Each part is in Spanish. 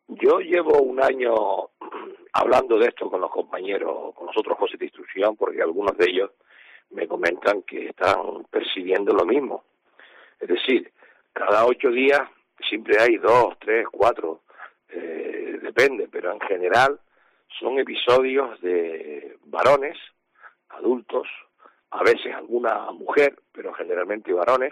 Yo llevo un año hablando de esto con los compañeros, con los otros jueces de instrucción, porque algunos de ellos me comentan que están percibiendo lo mismo. Es decir, cada 8 días siempre hay 2, 3, 4, depende, pero en general son episodios de varones, adultos, a veces alguna mujer, pero generalmente varones,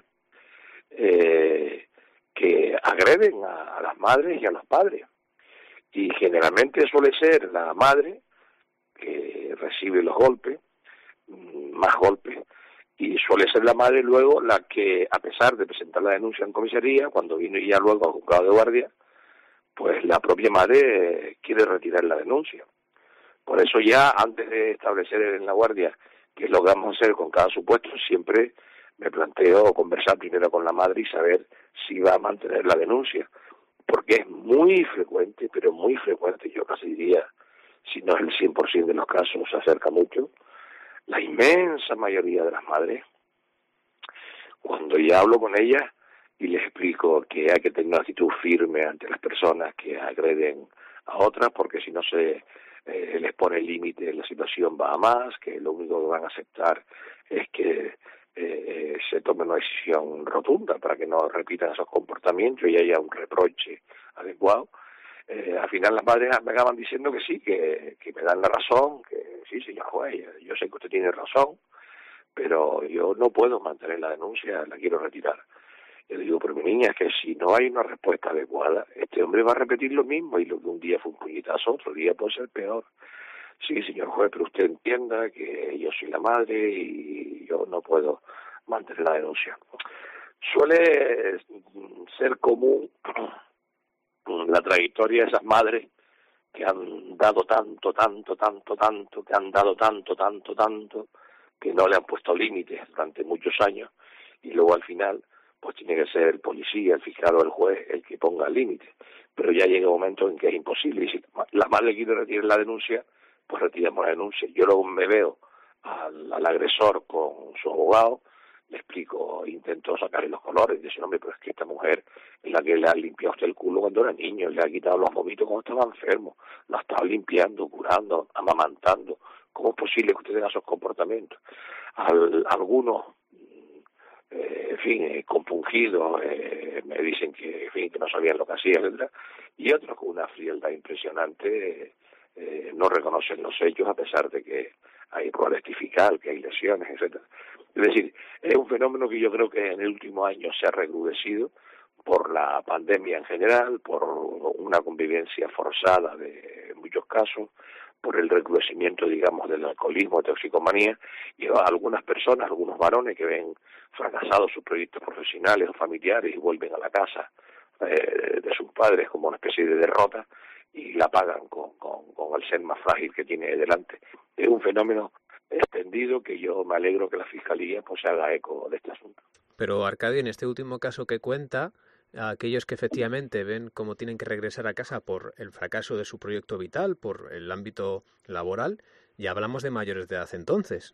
que agreden a las madres y a los padres. Y generalmente suele ser la madre que recibe los golpes, más golpes, y suele ser la madre luego la que, a pesar de presentar la denuncia en comisaría, cuando viene ya luego al juzgado de guardia, pues la propia madre quiere retirar la denuncia. Por eso ya, antes de establecer en la guardia qué es lo que vamos a hacer con cada supuesto, siempre me planteo conversar primero con la madre y saber si va a mantener la denuncia, porque es muy frecuente, pero muy frecuente, yo casi diría, si no es el 100% de los casos, se acerca mucho, la inmensa mayoría de las madres, cuando ya hablo con ellas y les explico que hay que tener una actitud firme ante las personas que agreden a otras, porque si no se les pone límite, la situación va a más, que lo único que van a aceptar es que se tome una decisión rotunda para que no repitan esos comportamientos y haya un reproche adecuado. Al final las madres me acaban diciendo que sí, que me dan la razón, que sí, señor juez, yo sé que usted tiene razón, pero yo no puedo mantener la denuncia, la quiero retirar. Yo digo, pero mi niña, es que si no hay una respuesta adecuada, este hombre va a repetir lo mismo, y lo que un día fue un puñetazo, otro día puede ser peor. Sí, señor juez, pero usted entienda que yo soy la madre y yo no puedo mantener la denuncia. Suele ser común la trayectoria de esas madres que han dado tanto, que han dado tanto, que no le han puesto límites durante muchos años, y luego al final pues tiene que ser el policía, el fiscal o el juez el que ponga límites. Pero ya llega un momento en que es imposible, y si la madre quiere retirar la denuncia, pues retiramos la denuncia. Yo luego me veo al agresor con su abogado, le explico, intento sacarle los colores, y dice, hombre, pero es que esta mujer es la que le ha limpiado usted el culo cuando era niño, le ha quitado los vómitos cuando estaba enfermo, lo ha estado limpiando, curando, amamantando. ¿Cómo es posible que usted tenga esos comportamientos? Algunos, en fin, compungidos, me dicen que, en fin, que no sabían lo que hacían, etcétera, y otros con una frialdad impresionante, no reconocen los hechos a pesar de que hay prueba testifical, que hay lesiones, etcétera. Es decir, es un fenómeno que yo creo que en el último año se ha recrudecido por la pandemia en general, por una convivencia forzada de en muchos casos, por el recrudecimiento, digamos, del alcoholismo, toxicomanía, y a algunas personas, algunos varones que ven fracasados sus proyectos profesionales o familiares y vuelven a la casa de sus padres como una especie de derrota y la pagan con el ser más frágil que tiene delante. Es un fenómeno extendido que yo me alegro que la Fiscalía pues se haga eco de este asunto. Pero Arcadio, en este último caso que cuenta, a aquellos que efectivamente ven cómo tienen que regresar a casa por el fracaso de su proyecto vital, por el ámbito laboral, ya hablamos de mayores de edad entonces.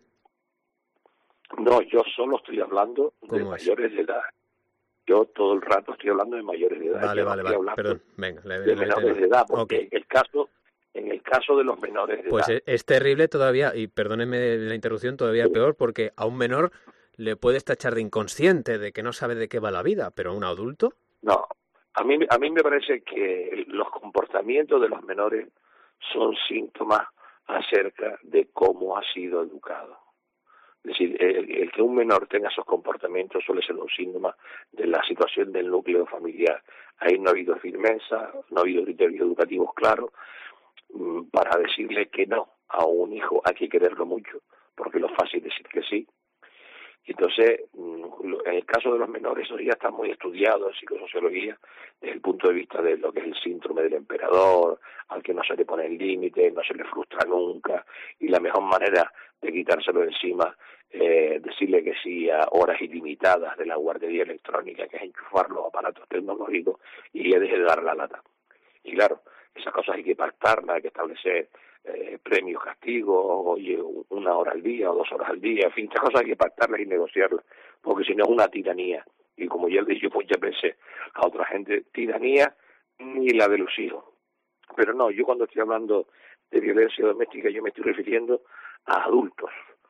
No, yo solo estoy hablando de mayores de edad. Yo todo el rato estoy hablando de mayores de edad. Vale, perdón, venga. De menores de edad, porque en el caso de los menores de edad... Pues es terrible todavía, y perdóneme la interrupción, todavía peor, porque a un menor le puedes tachar de inconsciente, de que no sabe de qué va la vida, pero a un adulto... No, a mí me parece que los comportamientos de los menores son síntomas acerca de cómo ha sido educado. Es decir, el que un menor tenga esos comportamientos suele ser un síntoma de la situación del núcleo familiar. Ahí no ha habido firmeza, no ha habido criterios educativos claros para decirle que no a un hijo. Hay que quererlo mucho, porque lo fácil es decir que sí. Y entonces, en el caso de los menores, eso ya está muy estudiado en psicosociología, desde el punto de vista de lo que es el síndrome del emperador, al que no se le pone el límite, no se le frustra nunca, y la mejor manera de quitárselo de encima, decirle que sí a horas ilimitadas de la guardería electrónica, que es enchufar los aparatos tecnológicos, y ya deje de dar la lata. Y claro, esas cosas hay que pactarlas, hay que establecer premios, castigos, oye, 1 hora al día o 2 horas al día, en fin, estas cosas hay que pactarlas y negociarlas, porque si no es una tiranía. Y como ya le dije muchas veces a otra gente, tiranía ni la de los hijos. Pero no, yo cuando estoy hablando de violencia doméstica yo me estoy refiriendo a adultos,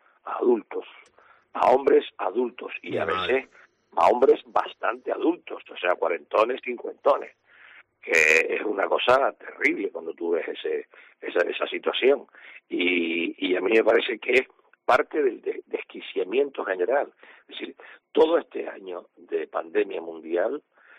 a hombres adultos y a veces a hombres bastante adultos, o sea, cuarentones, cincuentones, que es una cosa terrible cuando tú ves esa situación. Y a mí me parece que es parte del desquiciamiento general. Es decir, todo este año de pandemia mundial,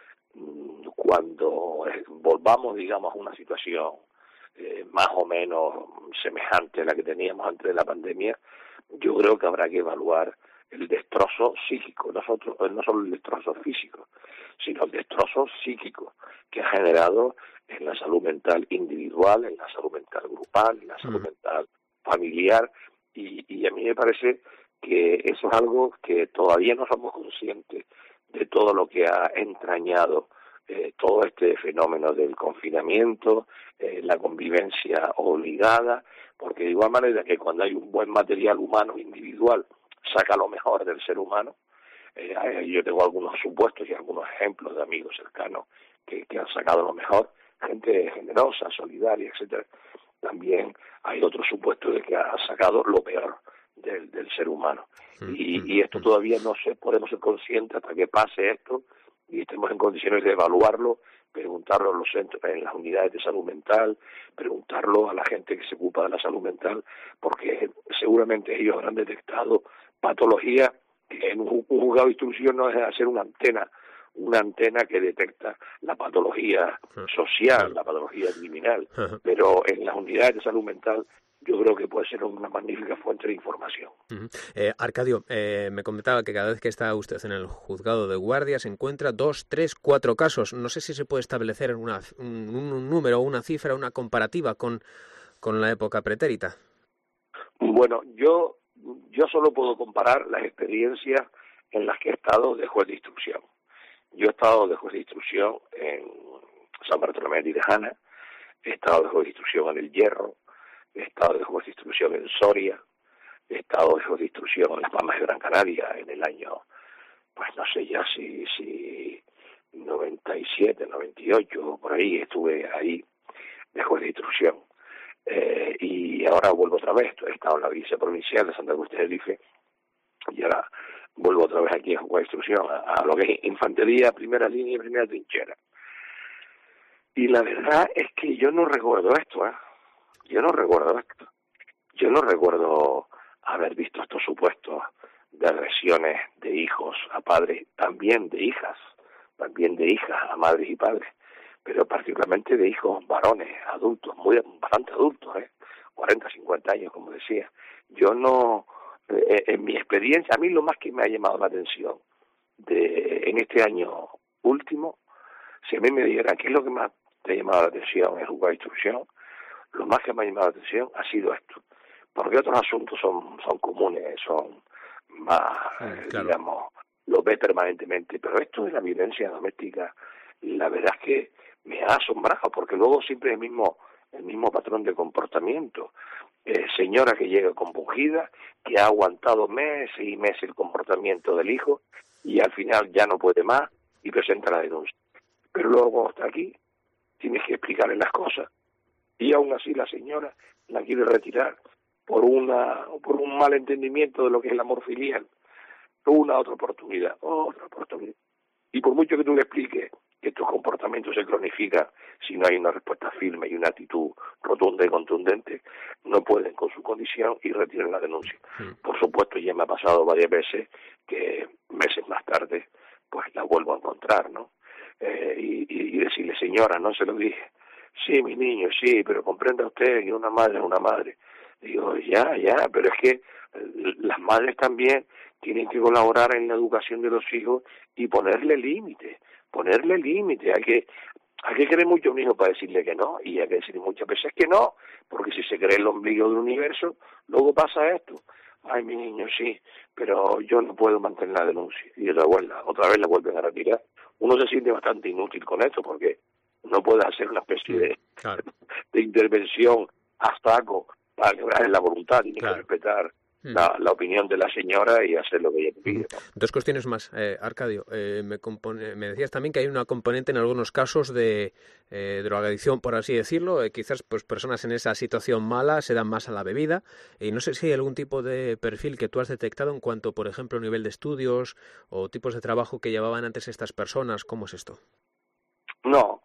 cuando volvamos, digamos, a una situación más o menos semejante a la que teníamos antes de la pandemia, yo creo que habrá que evaluar el destrozo psíquico, no solo el destrozo físico, sino el destrozo psíquico que ha generado en la salud mental individual, en la salud mental grupal, en la salud mental familiar, y a mí me parece que eso es algo que todavía no somos conscientes de todo lo que ha entrañado todo este fenómeno del confinamiento, la convivencia obligada, porque de igual manera que cuando hay un buen material humano individual saca lo mejor del ser humano, yo tengo algunos supuestos y algunos ejemplos de amigos cercanos que han sacado lo mejor, gente generosa, solidaria, etcétera. También hay otros supuestos de que ha sacado lo peor del ser humano. Y esto todavía no podemos ser conscientes hasta que pase esto y estemos en condiciones de evaluarlo, preguntarlo a los centros, en las unidades de salud mental, preguntarlo a la gente que se ocupa de la salud mental, porque seguramente ellos habrán detectado patologías que en un juzgado de instrucción no es hacer una antena que detecta la patología social, la patología criminal, pero en las unidades de salud mental yo creo que puede ser una magnífica fuente de información. Arcadio, me comentaba que cada vez que está usted en el juzgado de guardia se encuentra 2, 3, 4 casos. No sé si se puede establecer un número, una cifra, una comparativa con la época pretérita. Bueno, yo solo puedo comparar las experiencias en las que he estado de juez de instrucción. Yo he estado de juez de instrucción en San Bartolomé de Tirajana, he estado de juez de instrucción en El Hierro, he estado de juez de instrucción en Soria, he estado de juez de instrucción en Las Palmas de Gran Canaria en el año, pues no sé ya si 97, 98, por ahí estuve ahí de juez de instrucción. Y ahora vuelvo otra vez, he estado en la viceprovincial de Santa Cruz de Tenerife y ahora vuelvo otra vez aquí a juez de instrucción, a lo que es infantería, primera línea y primera trinchera. Y la verdad es que yo no recuerdo esto, Yo no recuerdo haber visto estos supuestos de agresiones de hijos a padres, también de hijas a madres y padres, pero particularmente de hijos varones, adultos, bastante adultos, 40, 50 años, como decía. Yo no, en mi experiencia, a mí lo más que me ha llamado la atención en este año último, si a mí me dijeran qué es lo que más te ha llamado la atención en juzgado de instrucción, lo más que me ha llamado la atención ha sido esto, porque otros asuntos son comunes, son más, claro, digamos, lo ve permanentemente, pero esto de la violencia doméstica, la verdad es que me ha asombrado, porque luego siempre es el mismo patrón de comportamiento. Señora que llega compungida, que ha aguantado meses y meses el comportamiento del hijo, y al final ya no puede más y presenta la denuncia. Pero luego cuando está aquí, tienes que explicarle las cosas. Y aún así la señora la quiere retirar por un mal entendimiento de lo que es el amor filial. Otra oportunidad. Y por mucho que tú le expliques que estos comportamientos se cronifican si no hay una respuesta firme y una actitud rotunda y contundente, no pueden con su condición y retiran la denuncia. Por supuesto, ya me ha pasado varias veces que meses más tarde pues la vuelvo a encontrar, ¿no? Y decirle, señora, no se lo dije. Sí, mi niño, sí, pero comprenda usted que una madre es una madre. Digo, ya, pero es que las madres también tienen que colaborar en la educación de los hijos y ponerle límite. Hay que querer mucho a un hijo para decirle que no, y hay que decirle muchas veces que no, porque si se cree el ombligo del universo, luego pasa esto. Ay, mi niño, sí, pero yo no puedo mantener la denuncia. Y otra vez la vuelven a retirar. Uno se siente bastante inútil con esto, porque no puede hacer una especie de intervención a saco para quebrar la voluntad, tiene que respetar la opinión de la señora y hacer lo que ella pide, ¿no? Dos cuestiones más, Arcadio. Me decías también que hay una componente en algunos casos de drogadicción, por así decirlo. Quizás pues personas en esa situación mala se dan más a la bebida. Y no sé si hay algún tipo de perfil que tú has detectado en cuanto, por ejemplo, nivel de estudios o tipos de trabajo que llevaban antes estas personas. ¿Cómo es esto? No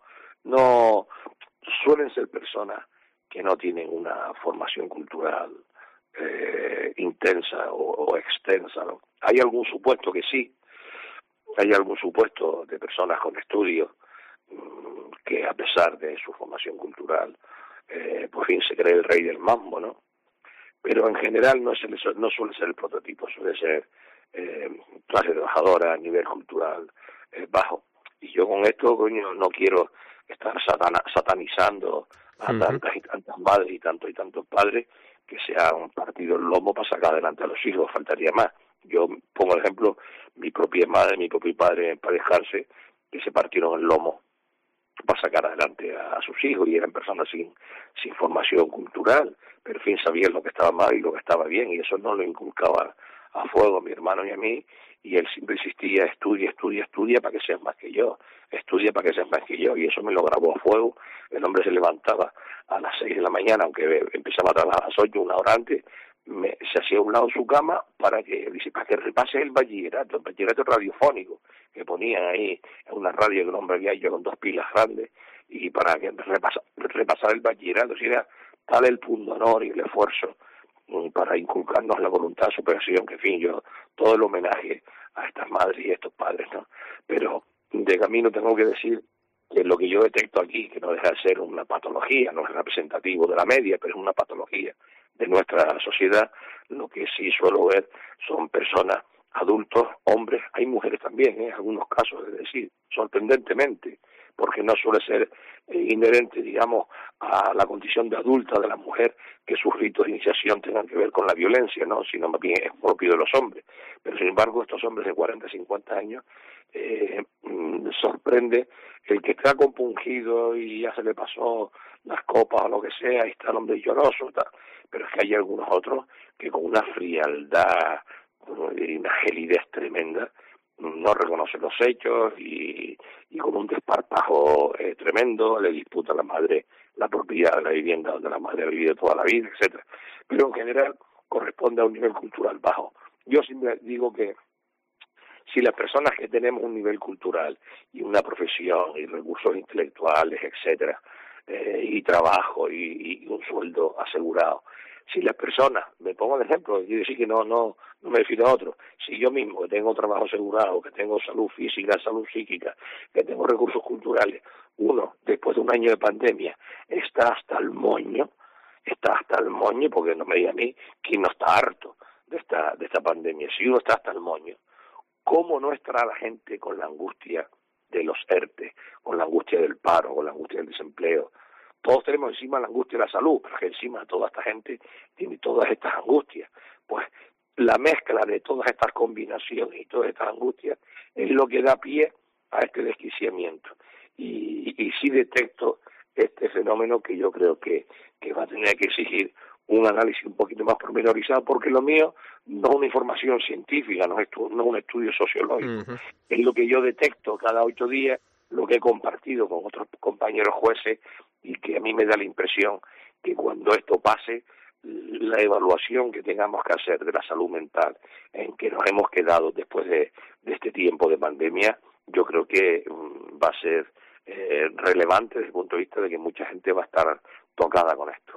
suelen ser personas que no tienen una formación cultural intensa o extensa, ¿no? Hay algún supuesto que sí, hay algún supuesto de personas con estudios que a pesar de su formación cultural, por fin se cree el rey del mambo, ¿no? Pero en general no suele ser el prototipo, suele ser clase trabajadora, nivel cultural bajo. Y yo con esto, coño, no quiero estar satanizando a tantas y tantas madres y tantos padres que se han partido el lomo para sacar adelante a los hijos, faltaría más. Yo pongo el ejemplo, mi propia madre, mi propio padre en paz descanse, que se partieron el lomo para sacar adelante a sus hijos y eran personas sin formación cultural, pero en fin sabían lo que estaba mal y lo que estaba bien, y eso no lo inculcaba a fuego a mi hermano y a mí, y él siempre insistía, estudia para que seas más que yo, estudia para que seas más que yo, y eso me lo grabó a fuego. El hombre se levantaba a las 6 de la mañana, aunque empezaba a trabajar a las 8, una hora antes, se hacía a un lado de su cama para que repase el bachillerato radiofónico que ponían ahí en una radio que el hombre había hecho con 2 pilas grandes, y para que repasar el bachillerato. Si era tal el pundonor y el esfuerzo para inculcarnos la voluntad de superación, que en fin, yo todo el homenaje a estas madres y a estos padres, ¿no? Pero de camino tengo que decir que lo que yo detecto aquí, que no deja de ser una patología, no es representativo de la media, pero es una patología de nuestra sociedad, lo que sí suelo ver son personas, adultos, hombres, hay mujeres también, en algunos casos, es decir, sorprendentemente, porque no suele ser inherente, digamos, a la condición de adulta de la mujer que sus ritos de iniciación tengan que ver con la violencia, ¿no? Sino más bien es propio de los hombres. Pero sin embargo, estos hombres de 40, 50 años, sorprende el que está compungido y ya se le pasó las copas o lo que sea, y está el hombre lloroso, tal. Pero es que hay algunos otros que con una frialdad y una gelidez tremenda no reconocen los hechos y con un desparpajo tremendo le disputa a la madre la propiedad de la vivienda donde la madre ha vivido toda la vida, etcétera. Pero en general corresponde a un nivel cultural bajo. Yo siempre digo que si las personas que tenemos un nivel cultural y una profesión y recursos intelectuales, etcétera, y trabajo y un sueldo asegurado, si las personas, me pongo de ejemplo, y decir que no me refiero a otro, si yo mismo que tengo trabajo asegurado, que tengo salud física, salud psíquica, que tengo recursos culturales, uno, después de un año de pandemia, está hasta el moño, porque no me diga a mí quién no está harto de esta pandemia. Si uno está hasta el moño, ¿cómo no estará la gente con la angustia de los ERTE, con la angustia del paro, con la angustia del desempleo? Todos tenemos encima la angustia de la salud, pero que encima toda esta gente tiene todas estas angustias. Pues la mezcla de todas estas combinaciones y todas estas angustias es lo que da pie a este desquiciamiento. Y sí detecto este fenómeno que yo creo que va a tener que exigir un análisis un poquito más pormenorizado, porque lo mío no es una información científica, no es un estudio sociológico. Es lo que yo detecto cada 8 días, lo que he compartido con otros compañeros jueces, y que a mí me da la impresión que cuando esto pase, la evaluación que tengamos que hacer de la salud mental en que nos hemos quedado después de este tiempo de pandemia, yo creo que va a ser relevante desde el punto de vista de que mucha gente va a estar tocada con esto.